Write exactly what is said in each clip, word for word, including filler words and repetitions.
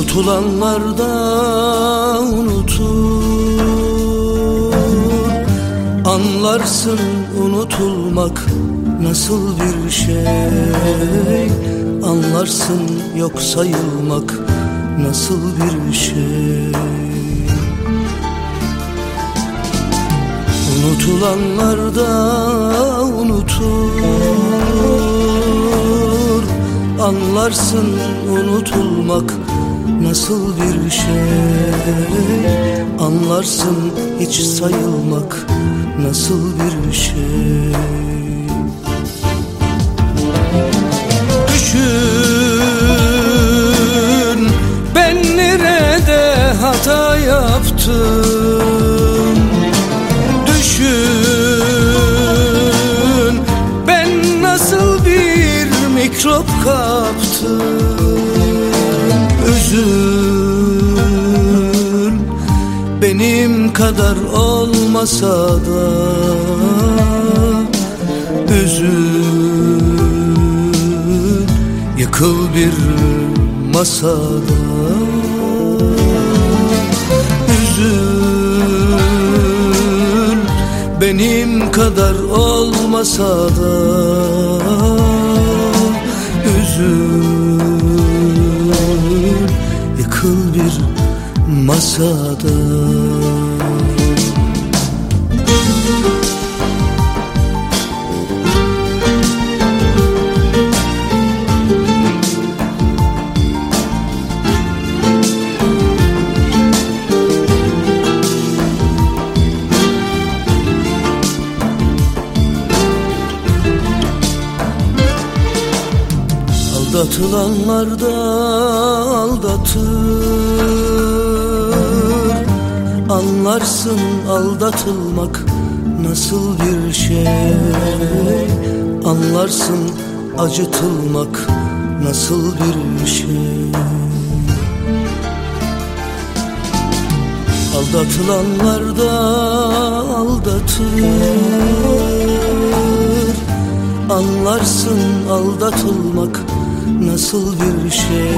Unutulanlarda unutur, anlarsın unutulmak nasıl bir şey. Anlarsın yok sayılmak nasıl bir şey. Unutulanlarda unutur, anlarsın unutulmak nasıl bir şey. Anlarsın hiç sayılmak nasıl bir şey. Düşün, ben nerede hata yaptım. Düşün, ben nasıl bir mikrop kaptım. Üzül, benim kadar olmasa da üzül, yıkıl bir masada. Üzül, benim kadar olmasa da üzül, yıkıl bir masada. Aldatılanlar da aldatır, anlarsın aldatılmak nasıl bir şey. Anlarsın acıtılmak nasıl bir şey. Aldatılanlar da aldatır, anlarsın aldatılmak nasıl bir şey.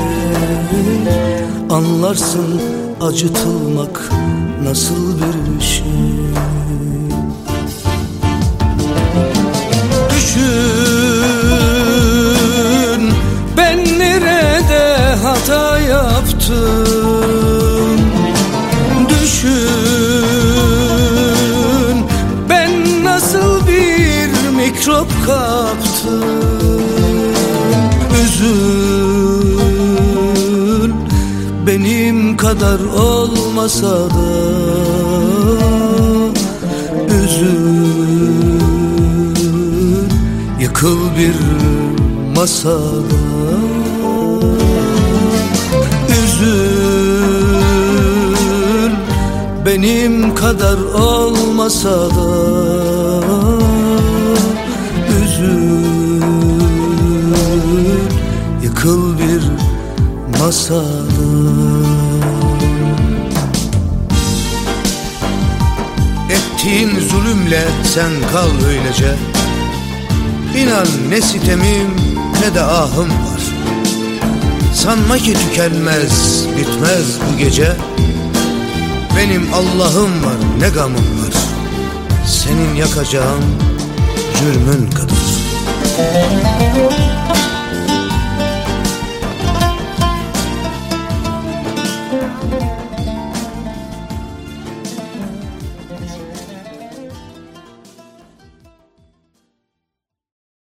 Anlarsın acıtılmak nasıl bir şey. Düşün, ben nerede hata yaptım. Düşün, ben nasıl bir mikrop kaptım. Üzül, benim kadar olmasa da üzül, yıkıl bir masada. Üzül, benim kadar olmasa da üzül, yıkıl bir masada. Ettiğin zulümle sen kal öylece. İnan ne sitemim ne de ahım var. Sanma ki tükenmez bitmez bu gece. Benim Allah'ım var ne gamım var. Senin yakacağın cürmün kadar.